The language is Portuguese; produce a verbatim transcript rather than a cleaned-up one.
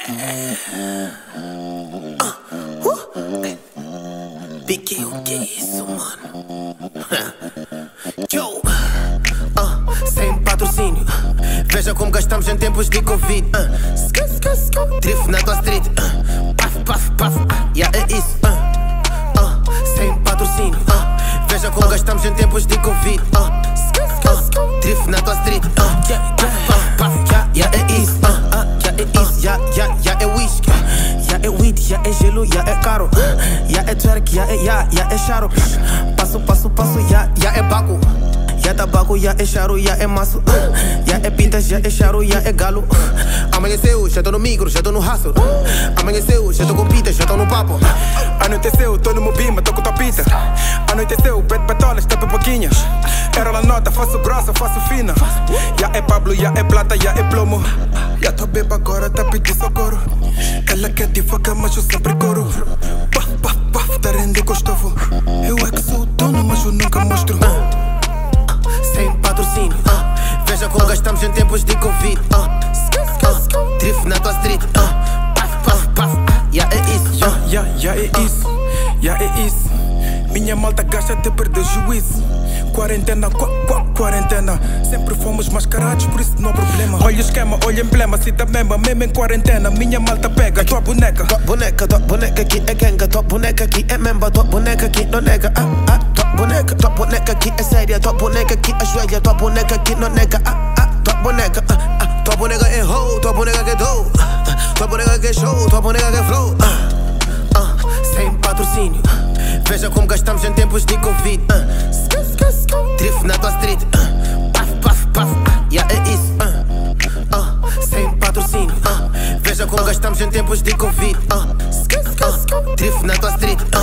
Pique, o que é isso, mano? Yo, uh, sem patrocínio. Veja como gastamos em tempos de Covid. uh, Drift na tua street. uh, Paf, paf, paf, yeah, é isso. uh, uh, Sem patrocínio. uh, Veja como gastamos em tempos de Covid. uh, uh, Drift na tua street. uh, yeah, Paf, paf, paf, yeah, yeah, é isso. uh, uh, Yeah, é isso, yeah, yeah, yeah, é whisky. Yeah, é weed, yeah, é gelo, yeah, é caro. Yeah, é twerk, yeah, é, yeah, yeah, é charo. Passo, passo, passo, yeah, yeah, é baco. Yeah, tabaco, yeah, é charo, yeah, é maço. Yeah, é pintas, yeah, é charo, yeah, é galo. Amanheceu, já tô no micro, já tô no hustle. Amanheceu, já tô com pita, já tô no papo. Anoiteceu, tô no mobima, tô com tua pita. Anoiteceu, pede patolas, tá pipoquinhas. Era la nota, faço grossa, faço fina. Já é Pablo, já é plata, já é plomo. Já tô beba agora, tá pedindo socorro. Ela quer te focar, mas eu sempre coro. Paf, paf, paf, tá rende gostoso. Eu é que sou o dono, mas eu nunca mostro. Sem patrocínio. uh, Veja como gastamos em tempos de Covid. uh, uh, Drift na tua street. uh, Paf, paf, paf, yeah, é isso. Já, já, já é isso, já é isso. Minha malta gasta até perder juízo. Quarentena, qua, qua, quarentena. Sempre fomos mascarados, por isso não há problema. Olha o esquema, olha o emblema, cita mesmo, mesmo em quarentena. Minha malta pega, tua boneca. Tua boneca, tua boneca aqui é ganga. Tua boneca aqui é memba, tua boneca aqui não nega. ah, ah, Tua boneca, tua boneca aqui é séria. Tua boneca aqui ajoelha, tua boneca aqui não nega. ah, ah, Tua boneca, ah, ah, tua boneca é hoe, tua boneca que é dough. Tua boneca que é show, tua boneca que é flow. ah, ah, Sem patrocínio. Veja como gastamos em tempos de Covid. uh, Drift na tua street. uh, Paf, paf, paf, yeah, é isso. uh, uh, Sem patrocínio. uh, Veja como gastamos em tempos de Covid. uh, uh, Drift na tua street. uh,